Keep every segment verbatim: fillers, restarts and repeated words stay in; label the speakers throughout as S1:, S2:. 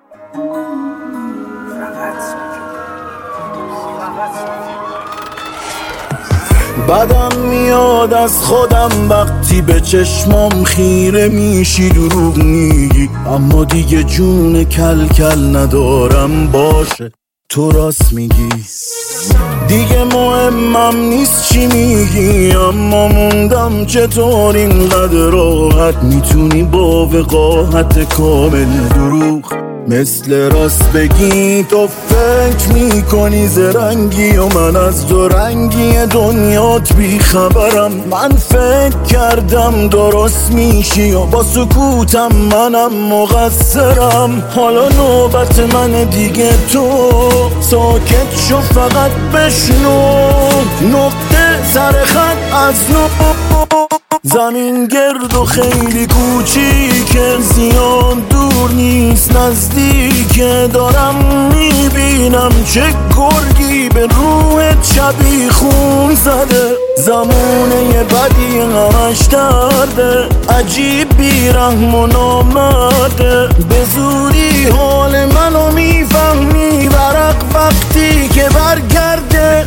S1: بدم میاد از خودم وقتی به چشمام خیره میشی دروغ میگی، اما دیگه جون کل کل ندارم، باشه تو راست میگی. دیگه مهمم نیست چی میگی، اما موندم چطور اینقدر راحت میتونی با وقاحت کامل دروغ مثل راست بگی. تو فکر میکنی زرنگی و من از دو رنگی دنیات بیخبرم. من فکر کردم درست میشی و با سکوتم منم مقصرم. حالا نوبت من دیگه، تو ساکت شو فقط بشنو. نقطه سر خط از نو، زمین گرد و خیلی کوچیکه، زیاد دور نیست نزدیکه. دارم میبینم چه گرگی به روحت شبیه خون زده. زمونه بدی همش درده، عجیب بیرحم و نامرده. به زودی حال منو میفهمی، ورق وقتی که برگرده.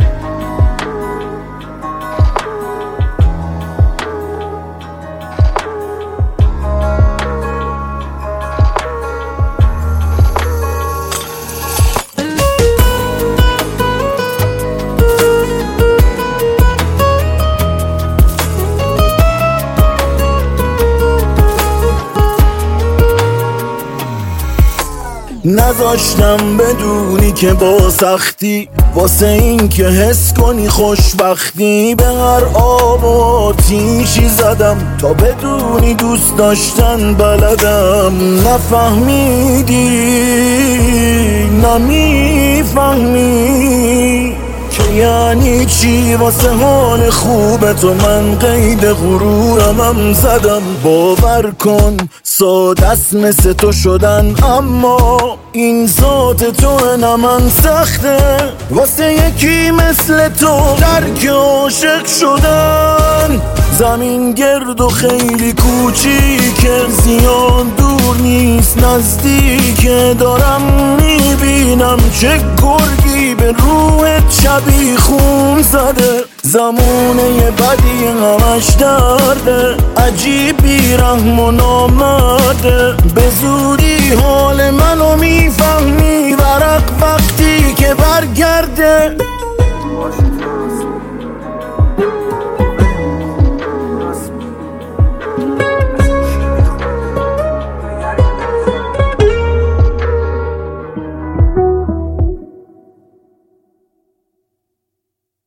S1: نذاشتم بدونی که با سختی، واسه این که حس کنی خوشبختی. به هر آب و آتیشی زدم تا بدونی دوست داشتن بلدم. نفهمیدی نمیفهمی که یعنی چی واسه حال خوب تو من قید غرورمم زدم. باور کن ساده است مثل تو شدن، اما این ذات تو نه من سخته. واسه یکی مثل تو درک عاشق شدن. زمین گرد و خیلی کوچیکه، زیاد دور نیست نزدیکه. دارم میبینم چه گرگی به روحت شبیه خون زده. زمونه بدی همش درده، عجیب بیرحم و نامرده. به زودی حال منو میفهمی، ورق وقتی که برگرده.